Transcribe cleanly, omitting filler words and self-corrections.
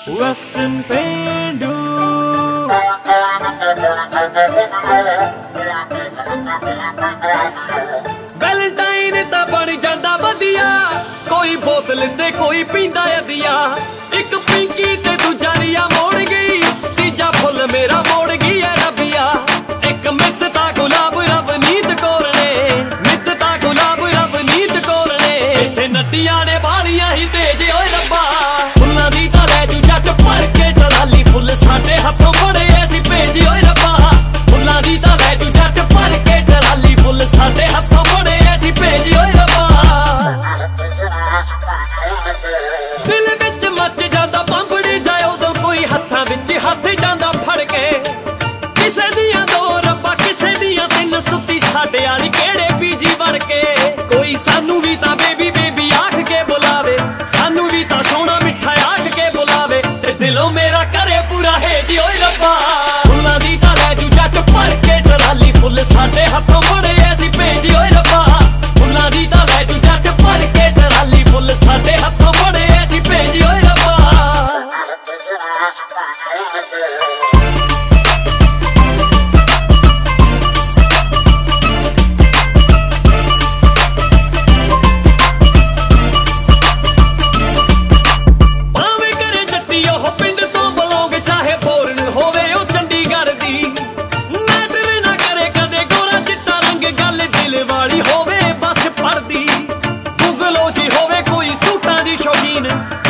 ਵਫਤਨ ਪੇਂਡੂ ਵੈਲੈਂਟਾਈਨ ਤਾਂ ਬਣ ਜਾਂਦਾ ਵਧੀਆ, ਕੋਈ ਬੋਤਲ ਤੇ ਕੋਈ ਪੀਂਦਾ ਅਧੀਆ। ਇੱਕ ਪਿੰਕੀ ਤੇ ਦੂਜਾ ਰੀਆ ਮੋੜ ਗਈ, ਤੀਜਾ ਫੁੱਲ ਮੇਰਾ ਮੋੜ ਗਈ ਐ ਰੱਬੀਆ। ਇੱਕ ਮਿੱਤ ਤਾਂ ਗੁਲਾਬ ਰਵਨੀਤ ਕੌਰ ਨੇ, ਮਿੱਤ ਤਾਂ ਗੁਲਾਬ ਰਵਨੀਤ ਕੌਰ ਨੇ। ਇੱਥੇ ਨੱਟੀਆਂ ਨੇ ਬਾਲੀਆਂ ਹੀ ਤੇਜ ਓਏ ਰੱਬਾ, ਫੁੱਲਾਂ ਦੀ ਤਾਂ ਲੈ ਜੂ ਜੱਟ ਭਰ ਕੇ ਟਰਾਲੀ। ਫੁੱਲ ਸਾਡੇ ਹੱਥੋਂ ਬੜੇ ਐਸੀ ਭੇਜ ਓਏ ਰੱਬਾ, ਫੁੱਲਾਂ ਦੀ ਤਾਂ ਲੈ ਜੂ ਜੱਟ ਭਰ ਕੇ ਟਰਾਲੀ। ਫੁੱਲ ਸਾਡੇ ਹੱਥੋਂ ਬੜੇ ਐਸੀ ਭੇਜ ਓਏ ਰੱਬਾ। ਦਿਲ ਵਿੱਚ ਮੱਚ ਜਾਂਦਾ ਬੰਬੜੀ ਜਾਏ ਉਦੋਂ ਕੋਈ ਹੱਥਾਂ ਵਿੱਚ ਹੱਥ ਜਾਂਦਾ ਫੜ ਕੇ। ਕਿਸੇ ਦੀਆਂ ਦੋ ਰੱਬਾ ਕਿਸੇ ਦੀਆਂ ਤਿੰਨ, ਸੁੱਤੀ ਸਾਡੇ ਵਾਲੀ ਕਿਹੜੇ ਬੀਜੀ ਵੜ ਕੇ। ਕੋਈ ਸਾਨੂੰ ਵੀ ਤਾਂ ਬੇਬੀ ਬੇਬੀ ਆਖ ਕੇ ਬੁਲਾਵੇ, ਸਾਨੂੰ ਵੀ ਤਾਂ ਸੋਹਣਾ ਮਿੱਠਾ ਆਖ ਕੇ ਬੁਲਾਵੇ। ਤੇ ਦਿਲੋਂ ਮੇਰਾ ਕਰੇ ਪੂਰਾ ਹੇਜ ਓਏ ਰੱਬਾ, ਫੁੱਲਾਂ ਦੀ ਤਾਂ ਲੈ ਜੂ ਜੱਟ ਭਰ ਕੇ ਟਰਾਲੀ। ਫੁੱਲ ਸਾਡੇ ਹੱਥੋਂ ਬੜੇ ਐਸੀ ਭੇਜ ਓਏ ਰੱਬਾ, ਫੁੱਲਾਂ ਦੀ ਤਾਂ ਲੈ ਜੂ ਜੱਟ ਭਰ ਕੇ ਟਰਾਲੀ। ਫੁੱਲ ਸਾਡੇ ਹੱਥੋਂ ਬੜੇ ਐਸੀ ਭੇਜ ਓਏ ਰੱਬਾ। ਭਾਵੇਂ ਕਰੇ ਜੱਟੀ ਉਹ ਪਿੰਡ ਤੋਂ ਬਲੌਂਗ, ਚਾਹੇ ਬੋਰਨ ਹੋਵੇ ਉਹ ਚੰਡੀਗੜ੍ਹ ਦੀ। ਮੈਟਰ ਨਾ ਕਰੇ ਕਦੇ ਗੋਰਾ ਚਿੱਟਾ ਰੰਗ, ਗੱਲ ਦਿਲ ਵਾਲੀ ਹੋਵੇ ਬਸ ਪੜਦੀ। ਗੁਗਲੋ ਜੀ ਹੋਵੇ ਕੋਈ ਸੂਟਾਂ ਦੀ ਸ਼ੌਕੀਨ,